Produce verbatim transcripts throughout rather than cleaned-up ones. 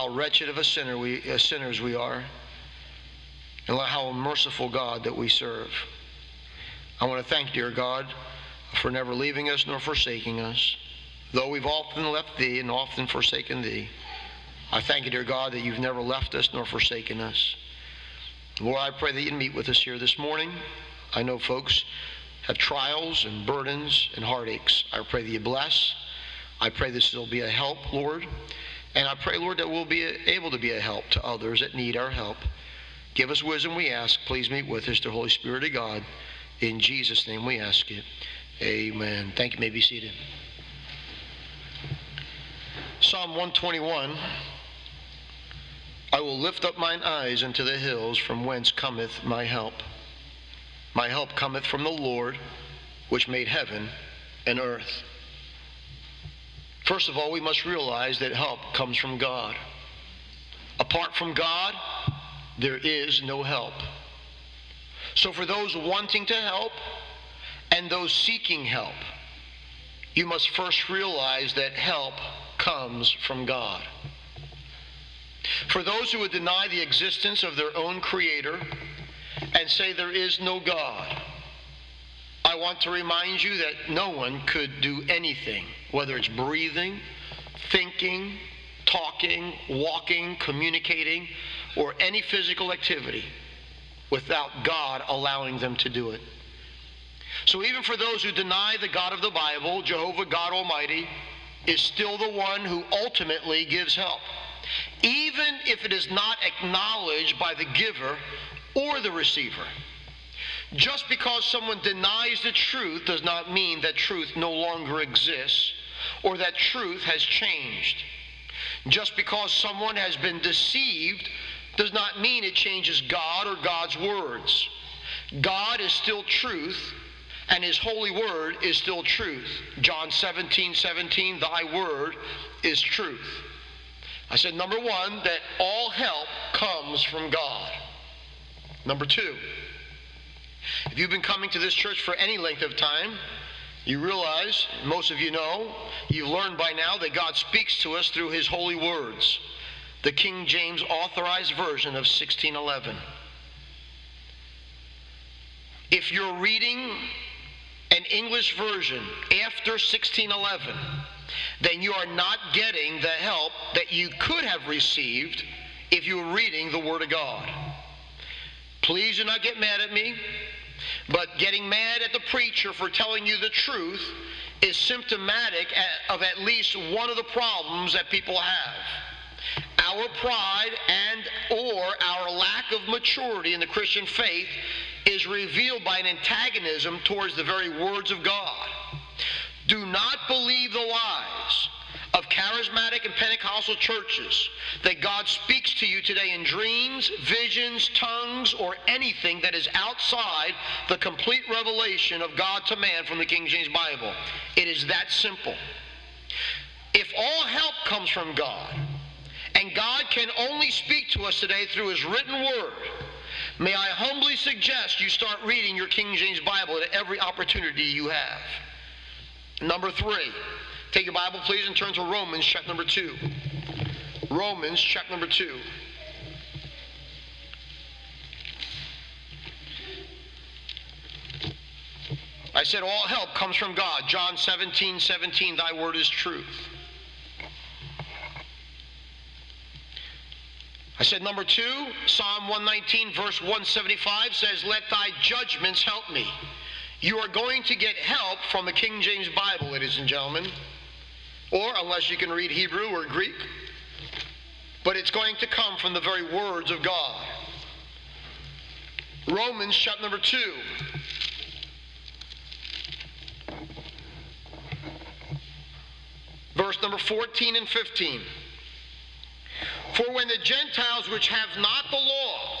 how wretched of a sinner we, uh, sinners we are, and how merciful God that we serve. I want to thank, dear God, for never leaving us nor forsaking us. Though we've often left Thee and often forsaken Thee, I thank you, dear God, that you've never left us nor forsaken us. Lord, I pray that you'd meet with us here this morning. I know folks have trials and burdens and heartaches. I pray that you bless. I pray this will be a help, Lord. And I pray, Lord, that we'll be able to be a help to others that need our help. Give us wisdom, we ask. Please meet with us, the Holy Spirit of God. In Jesus' name we ask it. Amen. Thank you. You may be seated. Psalm one twenty-one. I will lift up mine eyes unto the hills, from whence cometh my help. My help cometh from the Lord, which made heaven and earth. First of all, we must realize that help comes from God. Apart from God, there is no help. So for those wanting to help and those seeking help, you must first realize that help comes from God. For those who would deny the existence of their own Creator and say there is no God, I want to remind you that no one could do anything, whether it's breathing, thinking, talking, walking, communicating, or any physical activity, without God allowing them to do it. So even for those who deny the God of the Bible, Jehovah God Almighty is still the one who ultimately gives help, even if it is not acknowledged by the giver or the receiver. Just because someone denies the truth does not mean that truth no longer exists or that truth has changed. Just because someone has been deceived does not mean it changes God or God's words. God is still truth, and his holy word is still truth. John seventeen seventeen, thy word is truth. I said, number one, that all help comes from God. Number two, if you've been coming to this church for any length of time, you realize, most of you know, you've learned by now that God speaks to us through his holy words, the King James Authorized Version of sixteen eleven. If you're reading an English version after sixteen eleven, then you are not getting the help that you could have received if you were reading the Word of God. Please do not get mad at me, but getting mad at the preacher for telling you the truth is symptomatic of at least one of the problems that people have. Our pride and or our lack of maturity in the Christian faith is revealed by an antagonism towards the very words of God. Do not believe the lies of charismatic and Pentecostal churches that God speaks to you today in dreams, visions, tongues, or anything that is outside the complete revelation of God to man from the King James Bible. It is that simple. If all help comes from God, and God can only speak to us today through his written word, may I humbly suggest you start reading your King James Bible at every opportunity you have. Number three, take your Bible, please, and turn to Romans chapter number two. Romans chapter number two. I said all help comes from God. John seventeen seventeen, thy word is truth. I said number two, Psalm one nineteen verse one seventy-five says, let thy judgments help me. You are going to get help from the King James Bible, ladies and gentlemen, or unless you can read Hebrew or Greek, but it's going to come from the very words of God. Romans chapter number two. Verse number fourteen and fifteen. For when the Gentiles which have not the law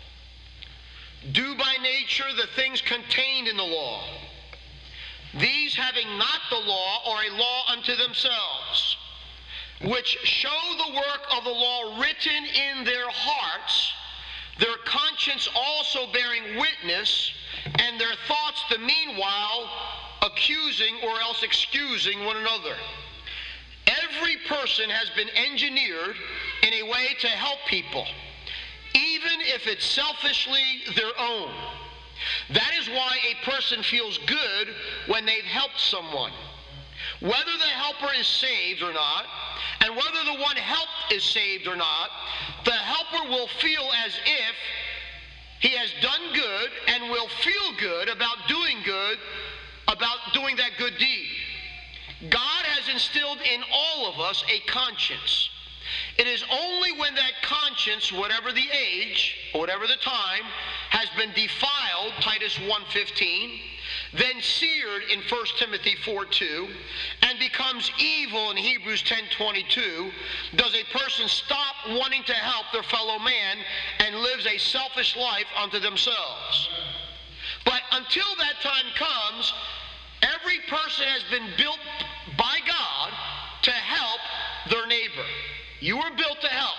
do by nature the things contained in the law, these having not the law are a law unto themselves, which show the work of the law written in their hearts, their conscience also bearing witness, and their thoughts the meanwhile accusing or else excusing one another. Every person has been engineered in a way to help people, even if it's selfishly their own. That is why a person feels good when they've helped someone. Whether the helper is saved or not, and whether the one helped is saved or not, the helper will feel as if he has done good and will feel good about doing good, about doing that good deed. God has instilled in all of us a conscience. It is only when that conscience, whatever the age, or whatever the time, has been defiled, Titus one fifteen, then seared in First Timothy four two, and becomes evil in Hebrews ten twenty-two, does a person stop wanting to help their fellow man and lives a selfish life unto themselves. But until that time comes, every person has been built by God to help their neighbor. You were built to help.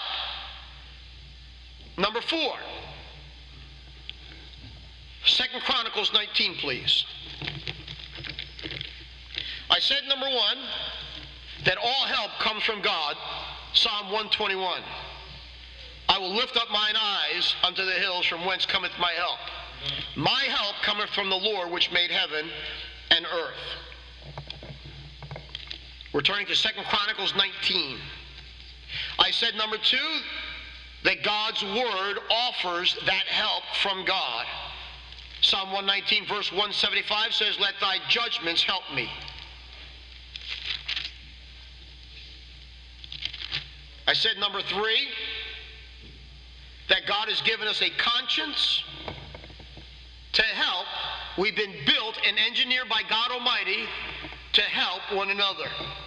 Number four. Second Chronicles nineteen, please. I said, number one, that all help comes from God. Psalm one twenty-one. I will lift up mine eyes unto the hills, from whence cometh my help. My help cometh from the Lord, which made heaven and earth. We're turning to Second Chronicles nineteen. I said, number two, that God's word offers that help from God. Psalm one nineteen, verse one seventy-five says, let thy judgments help me. I said, number three, that God has given us a conscience to help. We've been built and engineered by God Almighty to help one another.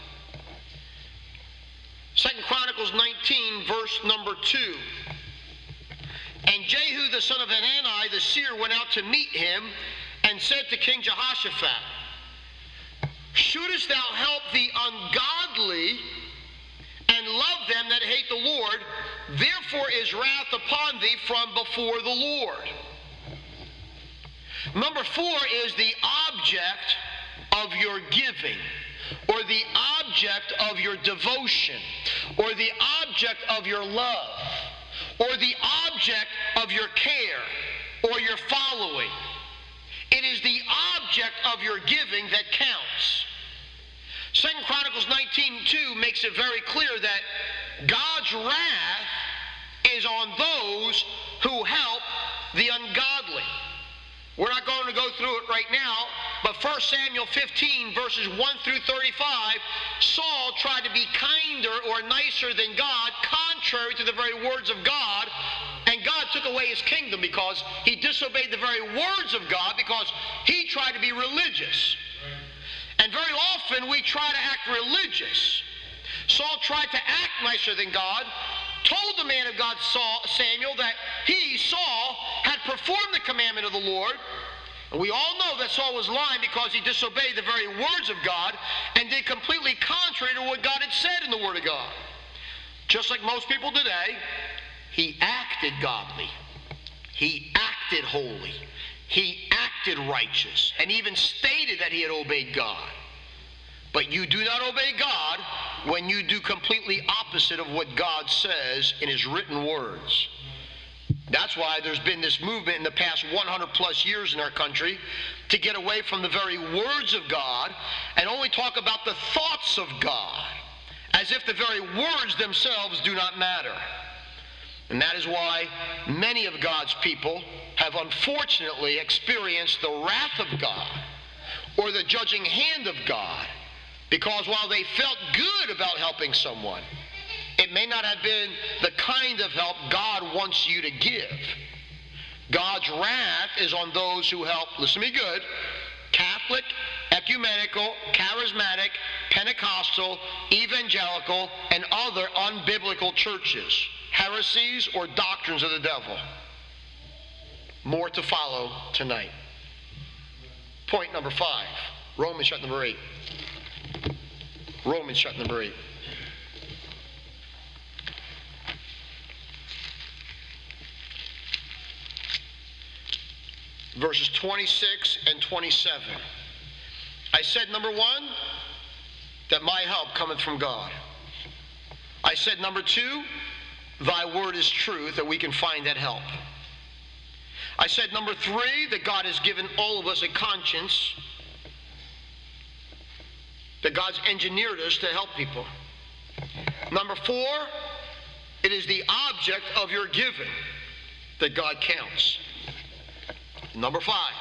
Second Chronicles nineteen, verse number two. And Jehu the son of Hanani the seer went out to meet him and said to King Jehoshaphat, shouldest thou help the ungodly and love them that hate the Lord? Therefore is wrath upon thee from before the Lord. Number four is the object of your giving, or the object of your devotion, or the object of your love, or the object of your care, or your following. It is the object of your giving that counts. Second Chronicles nineteen two makes it very clear that God's wrath is on those who help the ungodly. We're not going to go through it right now, but First Samuel fifteen, verses one through thirty-five, Saul tried to be kinder or nicer than God, contrary to the very words of God, and God took away his kingdom because he disobeyed the very words of God because he tried to be religious. And very often we try to act religious. Saul tried to act nicer than God, told the man of God, Saul, Samuel, that he, Saul, had performed the commandment of the Lord. And we all know that Saul was lying because he disobeyed the very words of God and did completely contrary to what God had said in the Word of God. Just like most people today, he acted godly. He acted holy. He acted righteous, and even stated that he had obeyed God. But you do not obey God when you do completely opposite of what God says in his written words. That's why there's been this movement in the past one hundred plus years in our country to get away from the very words of God and only talk about the thoughts of God, as if the very words themselves do not matter. And that is why many of God's people have unfortunately experienced the wrath of God or the judging hand of God, because while they felt good about helping someone, it may not have been the kind of help God wants you to give. God's wrath is on those who help, listen to me good, Catholic, ecumenical, charismatic, Pentecostal, evangelical, and other unbiblical churches, heresies or doctrines of the devil. More to follow tonight. Point number five, Romans chapter number eight. Romans chapter number eight. Verses twenty-six and twenty-seven. I said, number one, that my help cometh from God. I said, number two, thy word is truth, that we can find that help. I said number three, that God has given all of us a conscience, that God's engineered us to help people. Number four, it is the object of your giving that God counts. Number five,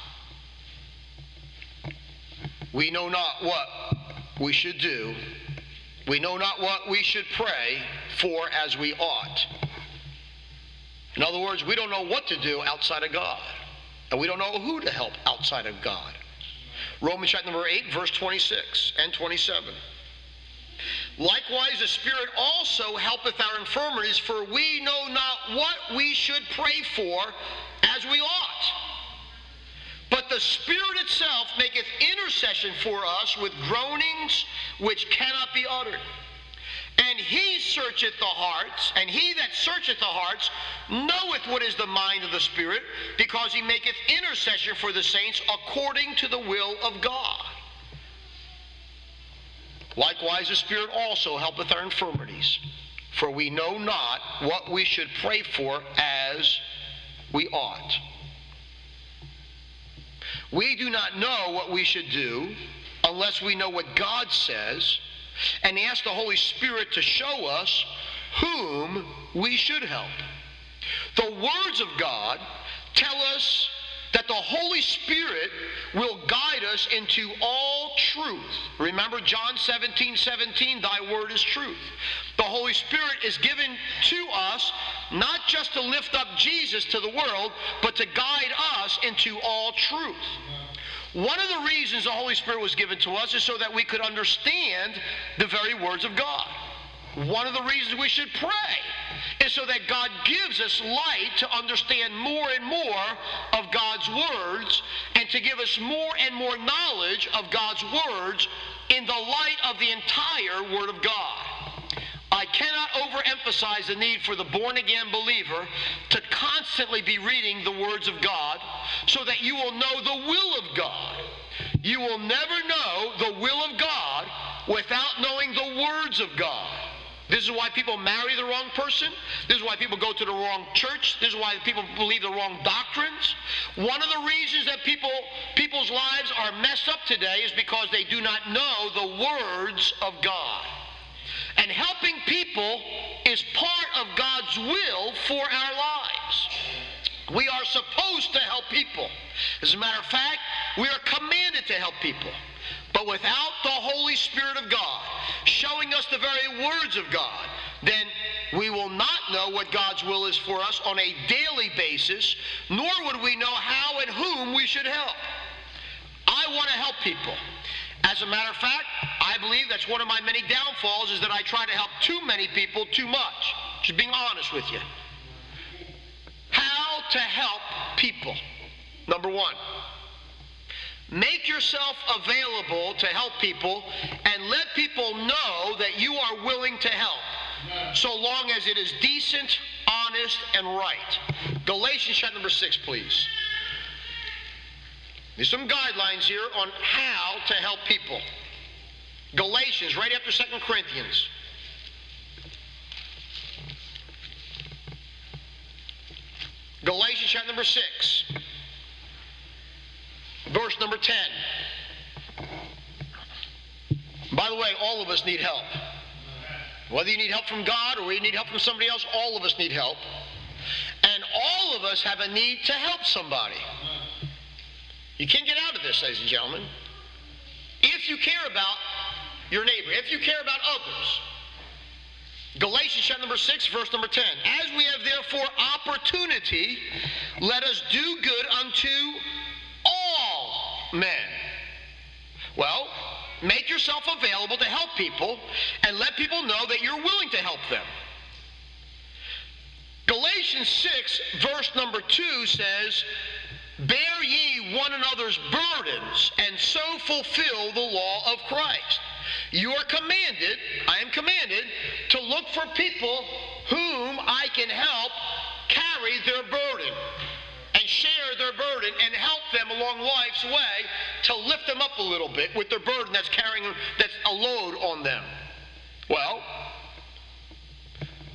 we know not what we should do. We know not what we should pray for as we ought. In other words, we don't know what to do outside of God. And we don't know who to help outside of God. Romans chapter number eight, verse twenty-six and twenty-seven. Likewise, the Spirit also helpeth our infirmities, for we know not what we should pray for as we ought. But the Spirit itself maketh intercession for us with groanings which cannot be uttered. And he searcheth the hearts, and he that searcheth the hearts knoweth what is the mind of the Spirit, because he maketh intercession for the saints according to the will of God. Likewise, the Spirit also helpeth our infirmities, for we know not what we should pray for as we ought. We do not know what we should do unless we know what God says, and ask the Holy Spirit to show us whom we should help. The words of God tell us that the Holy Spirit will guide us into all truth. Remember John seventeen seventeen, thy word is truth. The Holy Spirit is given to us not just to lift up Jesus to the world, but to guide us into all truth. One of the reasons the Holy Spirit was given to us is so that we could understand the very words of God. One of the reasons we should pray is so that God gives us light to understand more and more of God's words, and to give us more and more knowledge of God's words in the light of the entire Word of God. I cannot overemphasize the need for the born-again believer to constantly be reading the words of God, so that you will know the will of God. You will never know the will of God without knowing the words of God. This is why people marry the wrong person. This is why people go to the wrong church. This is why people believe the wrong doctrines. One of the reasons that people people's lives are messed up today is because they do not know the words of God. And helping people is part of God's will for our lives. We are supposed to help people. As a matter of fact, we are commanded to help people. But without the Holy Spirit of God showing us the very words of God, then we will not know what God's will is for us on a daily basis, nor would we know how and whom we should help. I want to help people. As a matter of fact, I believe that's one of my many downfalls, is that I try to help too many people too much. Just being honest with you. How to help people. Number one, make yourself available to help people, and let people know that you are willing to help, so long as it is decent, honest, and right. Galatians chapter number six, please. There's some guidelines here on how to help people. Galatians, right after Second Corinthians. Galatians chapter number six, verse number ten. By the way, all of us need help. Whether you need help from God or you need help from somebody else, all of us need help. And all of us have a need to help somebody. You can't get out of this, ladies and gentlemen. If you care about your neighbor, if you care about others. Galatians chapter number six, verse number ten. As we have therefore opportunity, let us do good unto all men. Well, make yourself available to help people, and let people know that you're willing to help them. Galatians six, verse number two says, bear ye one another's burdens, and so fulfill the law of Christ. You are commanded, I am commanded, to look for people whom I can help carry their burden, and share their burden, and help them along life's way to lift them up a little bit with their burden that's carrying, that's a load on them. Well,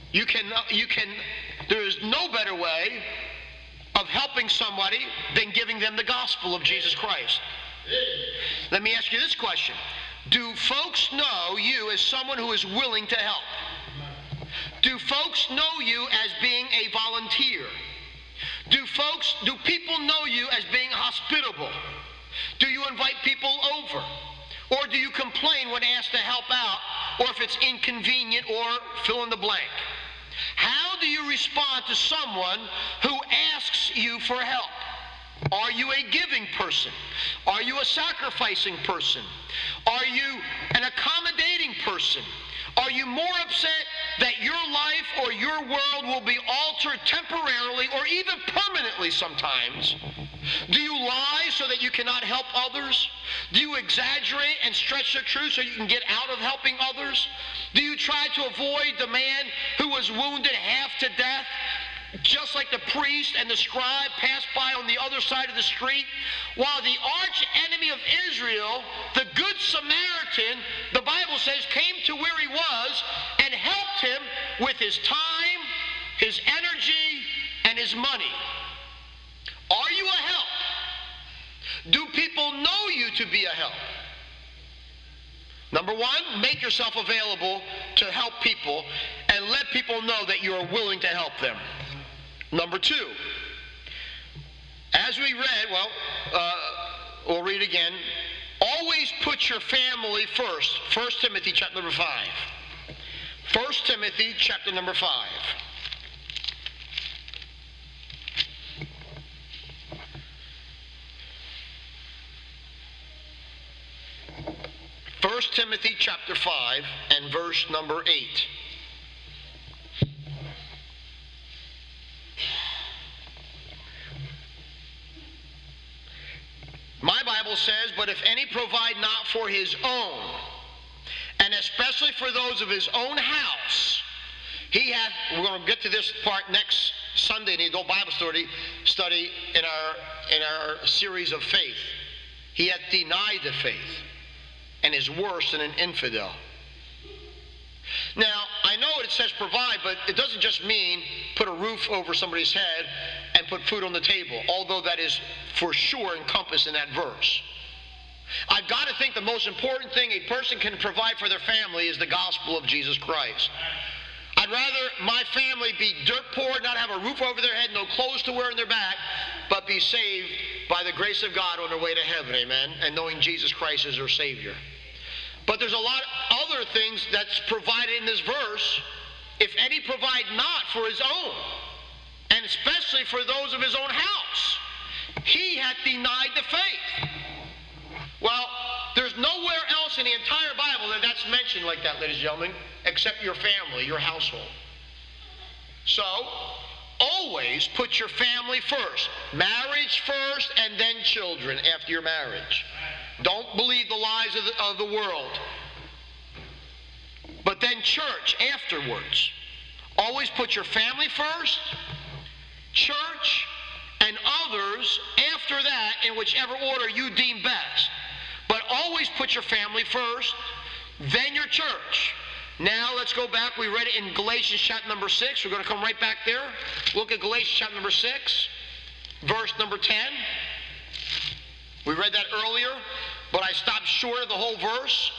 You can, you can, there is no better way of helping somebody than giving them the gospel of Jesus Christ. Let me ask you this question. Do folks know you as someone who is willing to help? Do folks know you as being a volunteer? Do folks, do people know you as being hospitable? Do you invite people over? Or do you complain when asked to help out, or if it's inconvenient, or fill in the blank? How do you respond to someone who asks you for help? Are you a giving person? Are you a sacrificing person? Are you an accommodating person? Are you more upset that your life or your world will be altered temporarily or even permanently sometimes? Do you lie so that you cannot help others? Do you exaggerate and stretch the truth so you can get out of helping others? Do you try to avoid the man who was wounded half to death, just like the priest and the scribe passed by on the other side of the street, while the arch enemy of Israel, the Good Samaritan, the Bible says, came to where he was and helped him with his time, his energy, and his money? Are you a help? Do people know you to be a help? Number one, make yourself available to help people and let people know that you are willing to help them. Number two, as we read, well, uh, we'll read again, always put your family first. First Timothy chapter number five. First Timothy chapter number five. First Timothy chapter five and verse number eight. My Bible says, but if any provide not for his own, and especially for those of his own house, he hath, we're going to get to this part next Sunday in the adult Bible study, study in our, in our series of faith. He hath denied the faith and is worse than an infidel. Now, I know it says provide, but it doesn't just mean put a roof over somebody's head and put food on the table, although that is for sure encompassed in that verse. I've got to think the most important thing a person can provide for their family is the gospel of Jesus Christ. I'd rather my family be dirt poor, not have a roof over their head, no clothes to wear in their back, but be saved by the grace of God on their way to heaven, amen, and knowing Jesus Christ as their Savior. But there's a lot of other things that's provided in this verse. If any provide not for his own, and especially for those of his own house, he hath denied the faith. Well, there's nowhere else in the entire Bible that that's mentioned like that, ladies and gentlemen, except your family, your household. So, always put your family first. Marriage first, and then children after your marriage. Don't believe the lies of the, of the world. But then church afterwards. Always put your family first, church, and others after that in whichever order you deem best. But always put your family first, then your church. Now let's go back. We read it in Galatians chapter number six. We're going to come right back there. Look at Galatians chapter number six, verse number ten. We read that earlier, but I stopped short of the whole verse.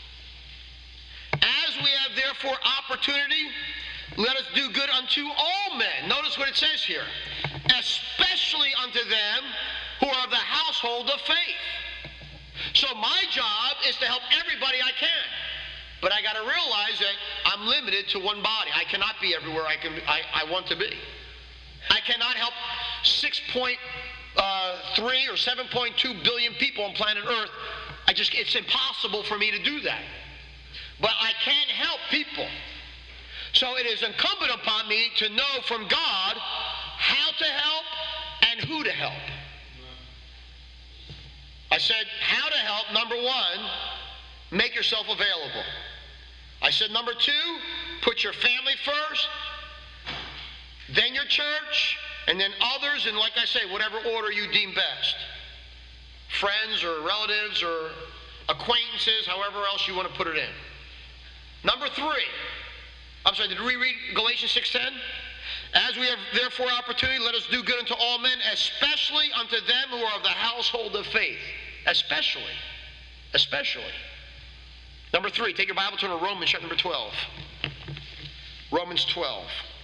As we have therefore opportunity, let us do good unto all men. Notice what it says here. Especially unto them who are of the household of faith. So my job is to help everybody I can. But I got to realize that I'm limited to one body. I cannot be everywhere I can. I, I want to be. I cannot help six point three or seven point two billion people on planet Earth. I just, it's impossible for me to do that. But I can help people. So it is incumbent upon me to know from God how to help and who to help. I said how to help. Number one, make yourself available. I said number two, put your family first, then your church, and then others, and like I say, whatever order you deem best. Friends or relatives or acquaintances, however else you want to put it in. Number three, I'm sorry, did we read Galatians six ten? As we have therefore opportunity, let us do good unto all men, especially unto them who are of the household of faith. Especially. Especially. Number three, take your Bible, turn to Romans chapter number twelve. Romans twelve.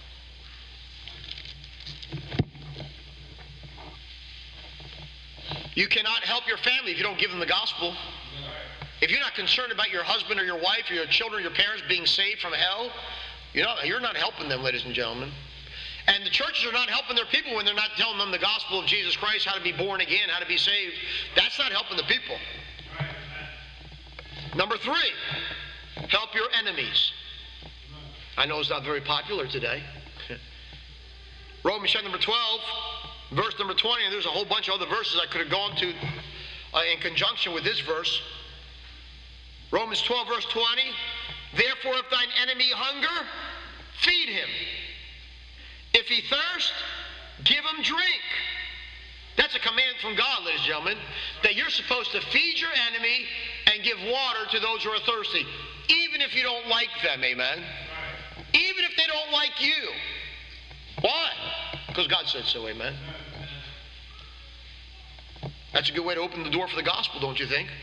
You cannot help your family if you don't give them the gospel. If you're not concerned about your husband or your wife or your children or your parents being saved from hell, you know, you're not helping them, ladies and gentlemen. And the churches are not helping their people when they're not telling them the gospel of Jesus Christ, how to be born again, how to be saved. That's not helping the people. Number three, help your enemies. I know it's not very popular today. Romans chapter number twelve, verse number twenty, and there's a whole bunch of other verses I could have gone to uh, in conjunction with this verse. Romans twelve, verse twenty, therefore if thine enemy hunger, feed him. If he thirst, give him drink. That's a command from God, ladies and gentlemen, that you're supposed to feed your enemy and give water to those who are thirsty, even if you don't like them, amen? Even if they don't like you. Why? Because God said so, amen? That's a good way to open the door for the gospel, don't you think?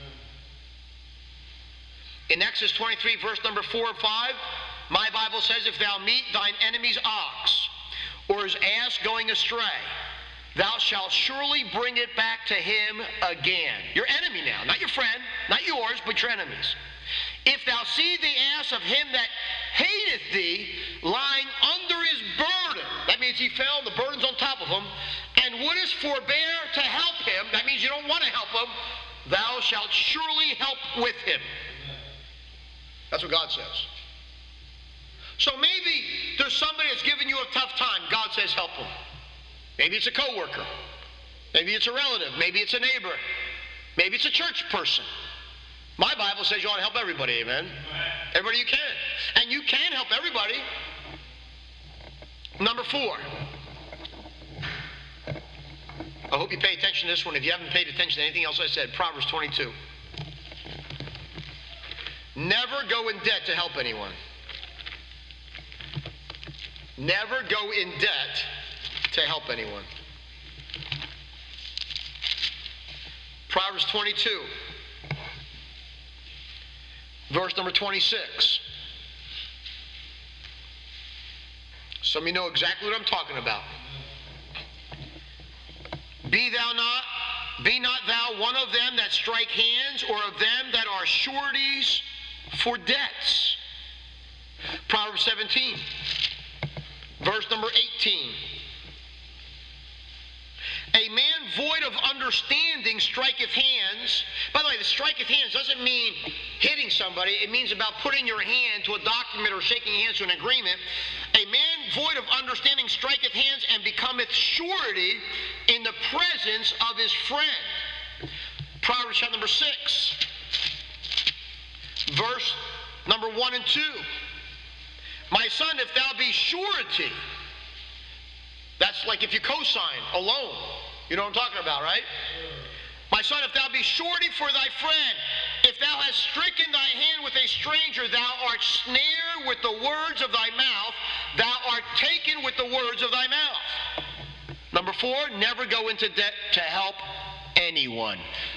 In Exodus twenty-three, verse number four and five, my Bible says, if thou meet thine enemy's ox or his ass going astray, thou shalt surely bring it back to him again. Your enemy now, not your friend, not yours, but your enemy's. If thou see the ass of him that hateth thee lying under his burden, that means he fell, the burden's on top of him, and wouldest forbear to help him, that means you don't want to help him, thou shalt surely help with him. That's what God says. So maybe there's somebody that's giving you a tough time. God says help them. Maybe it's a coworker. Maybe it's a relative. Maybe it's a neighbor. Maybe it's a church person. My Bible says you ought to help everybody, amen? Everybody you can. And you can help everybody. Number four. I hope you pay attention to this one. If you haven't paid attention to anything else I said, Proverbs twenty-two. Never go in debt to help anyone. Never go in debt to help anyone. Proverbs twenty-two, verse number twenty-six. Some of you know exactly what I'm talking about. Be thou not, be not thou one of them that strike hands, or of them that are sureties for debts. Proverbs seventeen, verse number eighteen. A man void of understanding striketh hands. By the way, the striketh hands doesn't mean hitting somebody. It means about putting your hand to a document or shaking hands to an agreement. A man void of understanding striketh hands and becometh surety in the presence of his friend. Proverbs chapter number six, verse number one and two. My son, if thou be surety, that's like if you co-sign a loan. You know what I'm talking about, right? My son, if thou be surety for thy friend, if thou hast stricken thy hand with a stranger, thou art snared with the words of thy mouth, thou art taken with the words of thy mouth. Number four, never go into debt to help anyone.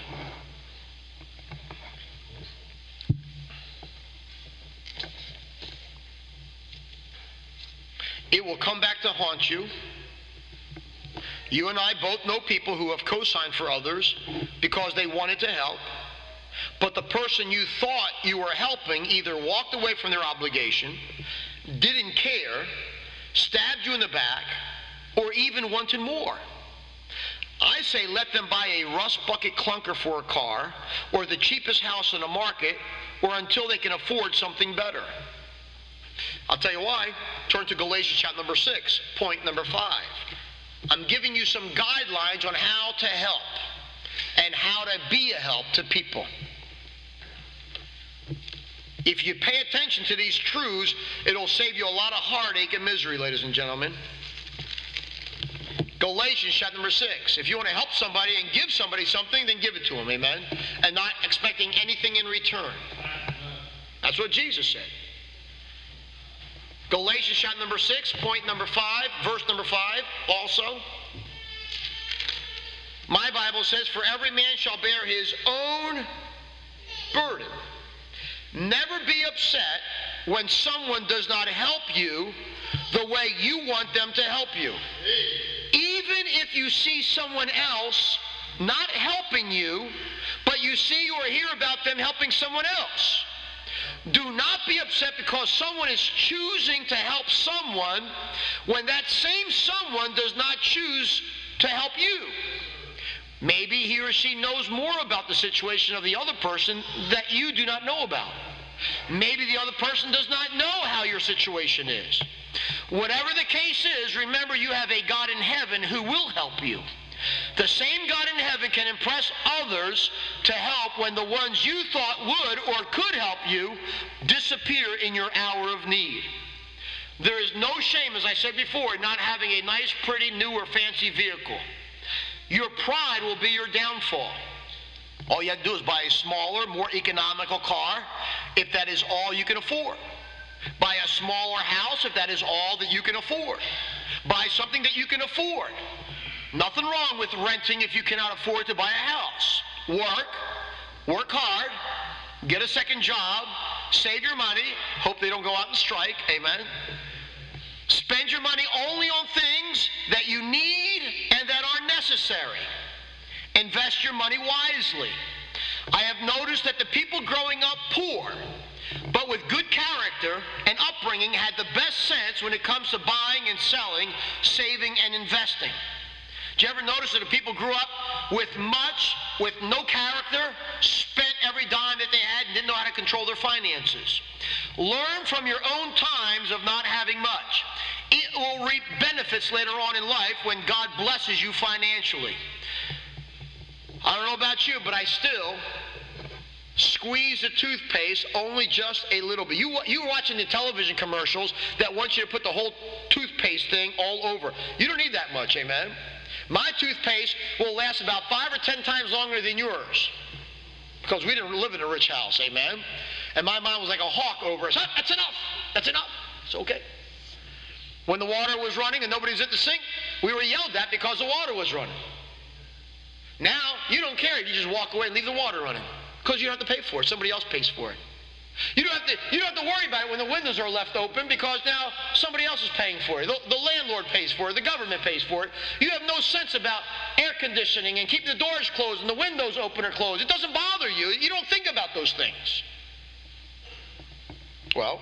It will come back to haunt you. You and I both know people who have co-signed for others because they wanted to help, but the person you thought you were helping either walked away from their obligation, didn't care, stabbed you in the back, or even wanted more. I say let them buy a rust bucket clunker for a car, or the cheapest house in the market, or until they can afford something better. I'll tell you why. Turn to Galatians chapter number six, point number five. I'm giving you some guidelines on how to help and how to be a help to people. If you pay attention to these truths, it'll save you a lot of heartache and misery, ladies and gentlemen. Galatians chapter number six. If you want to help somebody and give somebody something, then give it to them, amen? And not expecting anything in return. That's what Jesus said. Galatians chapter number six, point number five, verse number five also. My Bible says, for every man shall bear his own burden. Never be upset when someone does not help you the way you want them to help you. Even if you see someone else not helping you, but you see or hear about them helping someone else. Do not be upset because someone is choosing to help someone when that same someone does not choose to help you. Maybe he or she knows more about the situation of the other person that you do not know about. Maybe the other person does not know how your situation is. Whatever the case is, remember you have a God in heaven who will help you. The same God in heaven can impress others to help when the ones you thought would or could help you disappear in your hour of need. There is no shame, as I said before, in not having a nice, pretty, new, or fancy vehicle. Your pride will be your downfall. All you have to do is buy a smaller, more economical car if that is all you can afford. Buy a smaller house if that is all that you can afford. Buy something that you can afford. Nothing wrong with renting if you cannot afford to buy a house. Work, work hard, get a second job, save your money, hope they don't go out and strike, amen. Spend your money only on things that you need and that are necessary. Invest your money wisely. I have noticed that the people growing up poor, but with good character and upbringing, had the best sense when it comes to buying and selling, saving and investing. Did you ever notice that the people grew up with much, with no character, spent every dime that they had and didn't know how to control their finances? Learn from your own times of not having much. It will reap benefits later on in life when God blesses you financially. I don't know about you, but I still squeeze the toothpaste only just a little bit. You, you're watching the television commercials that want you to put the whole toothpaste thing all over. You don't need that much, amen? My toothpaste will last about five or ten times longer than yours because we didn't live in a rich house, amen? And my mom was like a hawk over us. That's enough. That's enough. It's okay. When the water was running and nobody was at the sink, we were yelled at because the water was running. Now, you don't care. You just walk away and leave the water running because you don't have to pay for it. Somebody else pays for it. You don't have to, you don't have to worry about it when the windows are left open because now somebody else is paying for it. The, the landlord pays for it. The government pays for it. You have no sense about air conditioning and keeping the doors closed and the windows open or closed. It doesn't bother you. You don't think about those things. Well,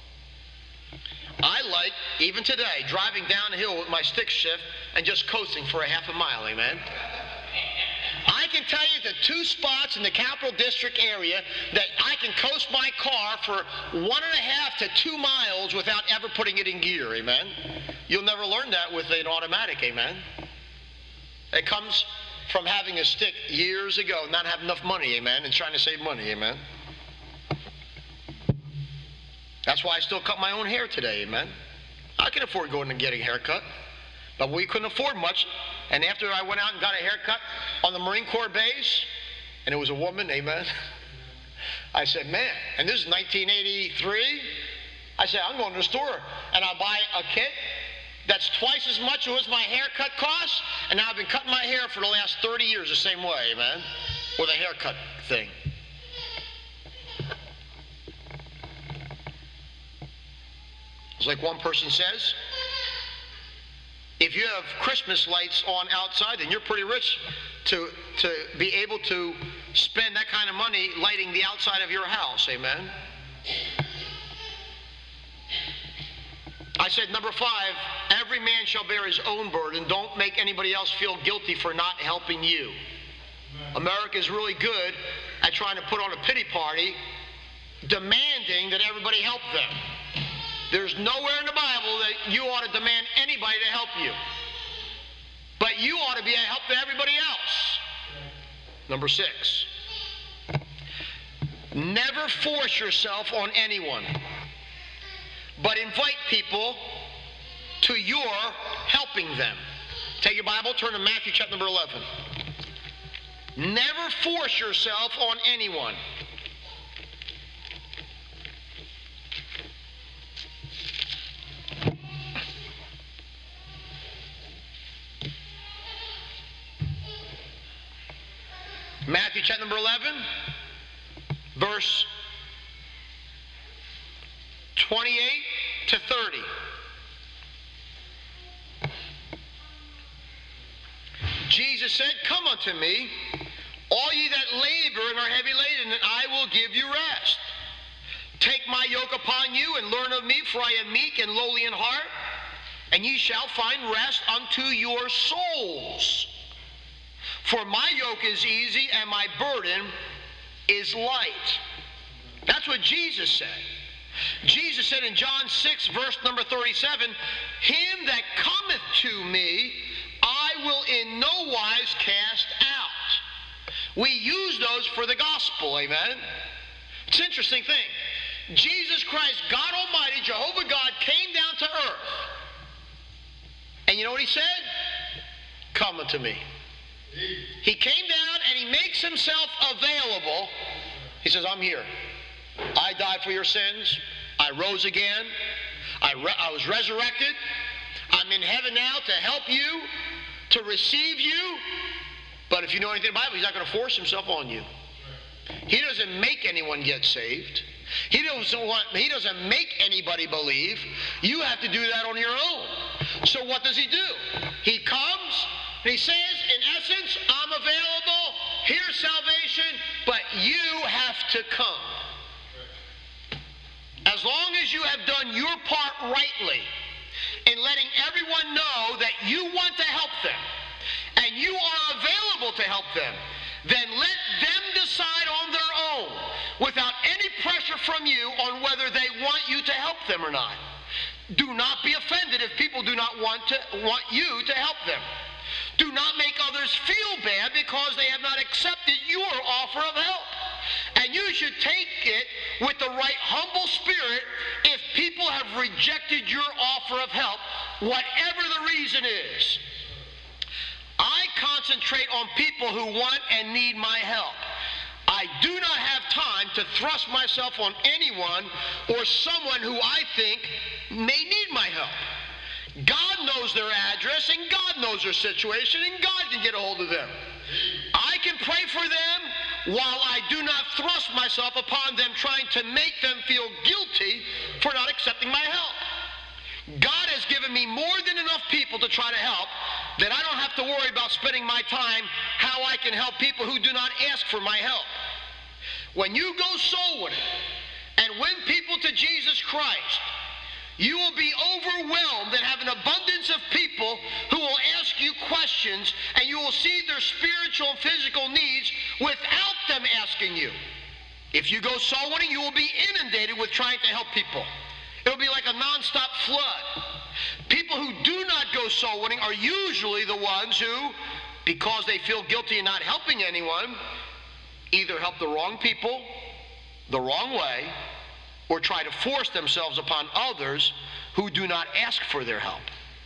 I like, even today, driving down the hill with my stick shift and just coasting for a half a mile, amen? I can tell you the two spots in the Capital District area that I can coast my car for one and a half to two miles without ever putting it in gear, amen? You'll never learn that with an automatic, amen? It comes from having a stick years ago, not having enough money, amen, and trying to save money, amen? That's why I still cut my own hair today, amen? I can afford going and getting a haircut, but we couldn't afford much. And after I went out and got a haircut on the Marine Corps base, and it was a woman, amen, I said, man, and this is nineteen eighty-three, I said, I'm going to the store, and I'll buy a kit that's twice as much as my haircut costs, and now I've been cutting my hair for the last thirty years the same way, amen, with a haircut thing. It's like one person says, if you have Christmas lights on outside, then you're pretty rich to, to be able to spend that kind of money lighting the outside of your house, amen? I said, number five, every man shall bear his own burden. Don't make anybody else feel guilty for not helping you. America is really good at trying to put on a pity party, demanding that everybody help them. There's nowhere in the Bible that you ought to demand anybody to help you. But you ought to be a help to everybody else. Number six, never force yourself on anyone, but invite people to your helping them. Take your Bible, turn to Matthew chapter number eleven. Never force yourself on anyone. Matthew chapter number eleven, verse twenty-eight to thirty. Jesus said, "Come unto me, all ye that labor and are heavy laden, and I will give you rest. Take my yoke upon you and learn of me, for I am meek and lowly in heart, and ye shall find rest unto your souls. For my yoke is easy and my burden is light." That's what Jesus said. Jesus said in John six, verse number thirty-seven, "Him that cometh to me, I will in no wise cast out." We use those for the gospel, amen? It's an interesting thing. Jesus Christ, God Almighty, Jehovah God, came down to earth. And you know what he said? Come unto me. He came down and he makes himself available. He says, I'm here. I died for your sins. I rose again. I, re- I was resurrected. I'm in heaven now to help you, to receive you. But if you know anything about the Bible, he's not going to force himself on you. He doesn't make anyone get saved. He doesn't want, he doesn't make anybody believe. You have to do that on your own. So what does he do? He comes and he says, in essence, I'm available. Here's salvation, but you have to come. As long as you have done your part rightly in letting everyone know that you want to help them and you are available to help them, then let them decide on their own without any pressure from you on whether they want you to help them or not. Do not be offended if people do not want to want you to help them. Do not make others feel bad because they have not accepted your offer of help. And you should take it with the right humble spirit if people have rejected your offer of help, whatever the reason is. I concentrate on people who want and need my help. I do not have time to thrust myself on anyone or someone who I think may need my help. God knows their address, and God knows their situation, and God can get a hold of them. I can pray for them while I do not thrust myself upon them trying to make them feel guilty for not accepting my help. God has given me more than enough people to try to help that I don't have to worry about spending my time how I can help people who do not ask for my help. When you go soul winning and win people to Jesus Christ, you will be overwhelmed and have an abundance of people who will ask you questions, and you will see their spiritual and physical needs without them asking you. If you go soul winning, you will be inundated with trying to help people. It'll be like a nonstop flood. People who do not go soul winning are usually the ones who, because they feel guilty in not helping anyone, either help the wrong people the wrong way or try to force themselves upon others who do not ask for their help.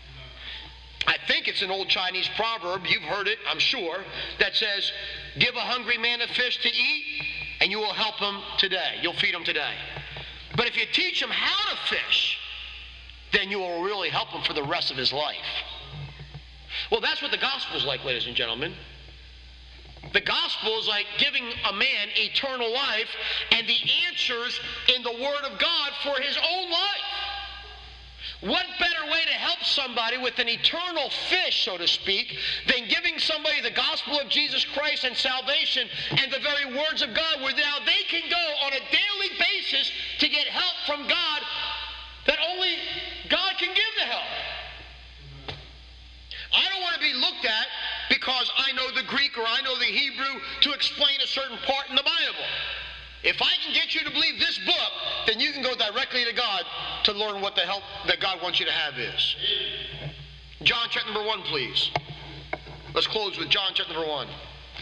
I think it's an old Chinese proverb, you've heard it, I'm sure, that says, give a hungry man a fish to eat, and you will help him today. You'll feed him today. But if you teach him how to fish, then you will really help him for the rest of his life. Well, that's what the gospel is like, ladies and gentlemen. The gospel is like giving a man eternal life and the answers in the Word of God for his own life. What better way to help somebody with an eternal fish, so to speak, than giving somebody the gospel of Jesus Christ and salvation and the very words of God, where now they can go on a daily basis to get help from God that only God can give the help. I don't want to be looked at because I know the Greek or I know the Hebrew to explain a certain part in the Bible. If I can get you to believe this book, then you can go directly to God to learn what the help that God wants you to have is. John chapter number one, please. Let's close with John chapter number one.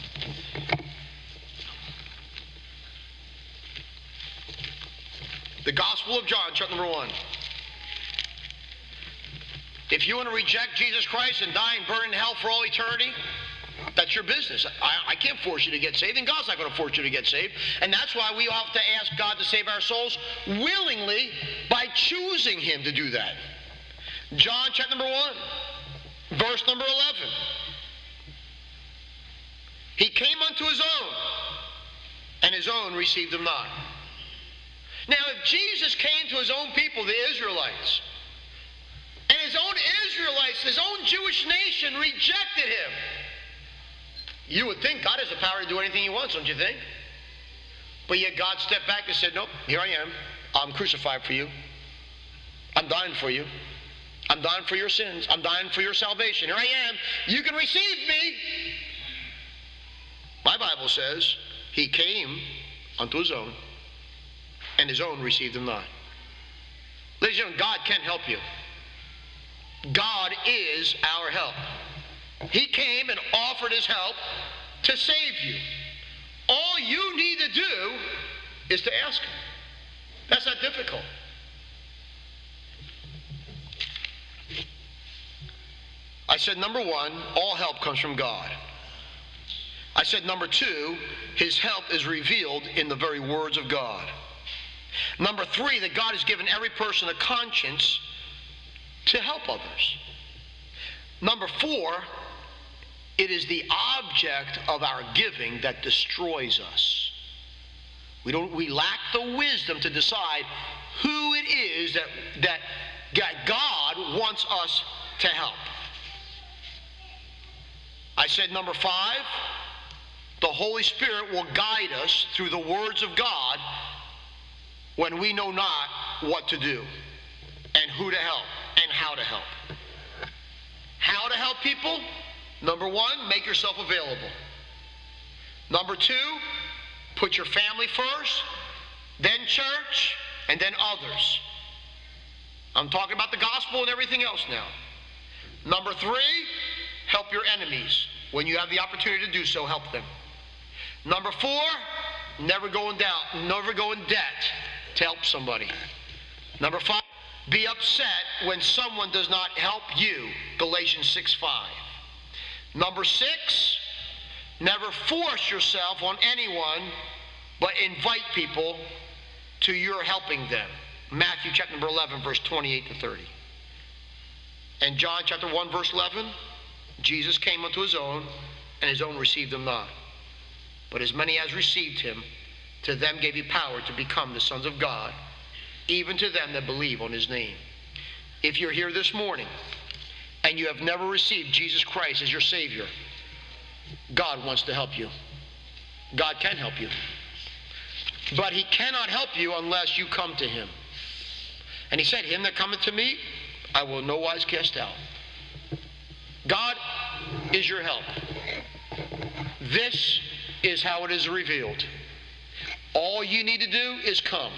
The Gospel of John chapter number one. If you want to reject Jesus Christ and die and burn in hell for all eternity, that's your business. I, I can't force you to get saved, and God's not going to force you to get saved. And that's why we have to ask God to save our souls willingly by choosing Him to do that. John chapter number one, verse number eleven. He came unto his own, and his own received him not. Now, if Jesus came to his own people, the Israelites, and his own Israelites, his own Jewish nation rejected him, you would think God has the power to do anything he wants, don't you think? But yet God stepped back and said, nope, here I am. I'm crucified for you. I'm dying for you. I'm dying for your sins. I'm dying for your salvation. Here I am. You can receive me. My Bible says he came unto his own, and his own received him not. Ladies and gentlemen, God can help you. God is our help. He came and offered his help to save you. All you need to do is to ask him. That's not difficult. I said, number one, all help comes from God. I said, number two, his help is revealed in the very words of God. Number three, that God has given every person a conscience to help others. Number four, it is the object of our giving that destroys us. We don't. We lack the wisdom to decide who it is that, that, that God wants us to help. I said number five, the Holy Spirit will guide us through the words of God when we know not what to do and who to help and how to help. How to help people? Number one, make yourself available. Number two, put your family first, then church, and then others. I'm talking about the gospel and everything else now. Number three, help your enemies. When you have the opportunity to do so, help them. Number four, never go in doubt, never go in debt to help somebody. Number five, be upset when someone does not help you. Galatians six five. Number six, never force yourself on anyone, but invite people to your helping them. Matthew chapter number eleven, verse twenty-eight to thirty. And John chapter one, verse eleven, Jesus came unto his own, and his own received him not. But as many as received him, to them gave he power to become the sons of God, even to them that believe on his name. If you're here this morning and you have never received Jesus Christ as your Savior, God wants to help you. God can help you. But he cannot help you unless you come to him. And he said, him that cometh to me, I will no wise cast out. God is your help. This is how it is revealed. All you need to do is come.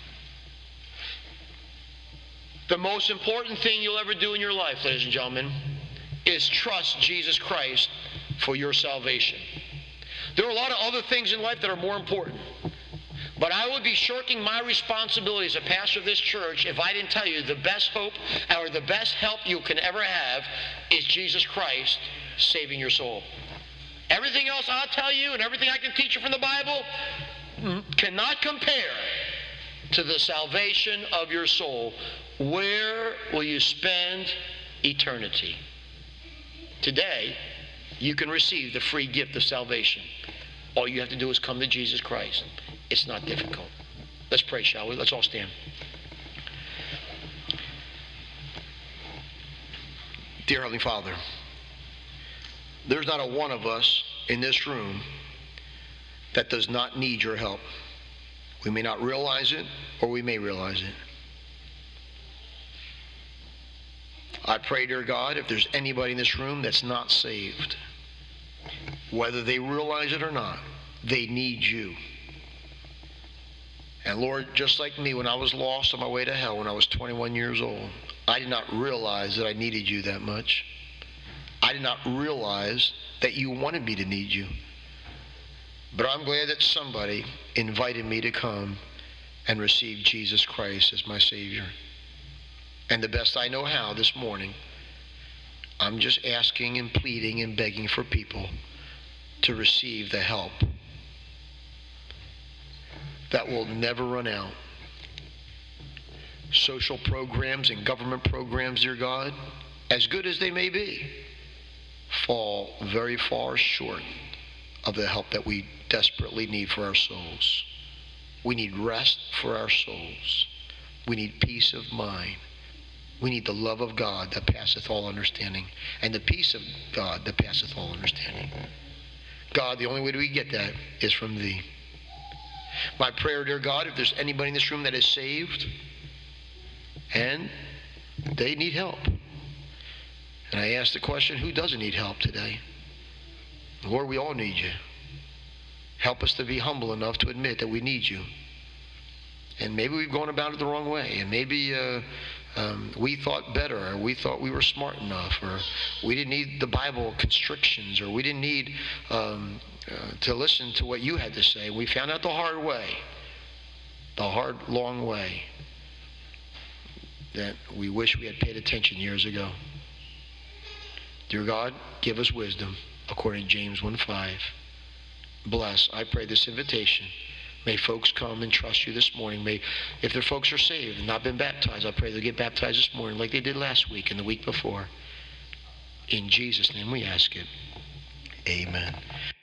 The most important thing you'll ever do in your life, ladies and gentlemen, is trust Jesus Christ for your salvation. There are a lot of other things in life that are more important. But I would be shirking my responsibility as a pastor of this church if I didn't tell you the best hope or the best help you can ever have is Jesus Christ saving your soul. Everything else I'll tell you and everything I can teach you from the Bible cannot compare to the salvation of your soul. Where will you spend eternity? Today, you can receive the free gift of salvation. All you have to do is come to Jesus Christ. It's not difficult. Let's pray, shall we? Let's all stand. Dear Heavenly Father, there's not a one of us in this room that does not need your help. We may not realize it, or we may realize it. I pray, dear God, if there's anybody in this room that's not saved, whether they realize it or not, they need you. And Lord, just like me, when I was lost on my way to hell when I was twenty-one years old, I did not realize that I needed you that much. I did not realize that you wanted me to need you. But I'm glad that somebody invited me to come and receive Jesus Christ as my Savior. And the best I know how this morning, I'm just asking and pleading and begging for people to receive the help that will never run out. Social programs and government programs, dear God, as good as they may be, fall very far short of the help that we desperately need for our souls. We need rest for our souls. We need peace of mind. We need the love of God that passeth all understanding, and the peace of God that passeth all understanding. God, the only way we get that is from Thee. My prayer, dear God, if there's anybody in this room that is saved and they need help, and I ask the question, who doesn't need help today? Lord, we all need You. Help us to be humble enough to admit that we need You. And maybe we've gone about it the wrong way, and maybe uh, um, we thought better, or we thought we were smart enough, or we didn't need the Bible constrictions, or we didn't need um, uh, to listen to what You had to say. We found out the hard way, the hard, long way, that we wish we had paid attention years ago. Dear God, give us wisdom, according to James one five. Bless, I pray, this invitation. May folks come and trust You this morning. May, if their folks are saved and not been baptized, I pray they'll get baptized this morning like they did last week and the week before. In Jesus' name we ask it. Amen.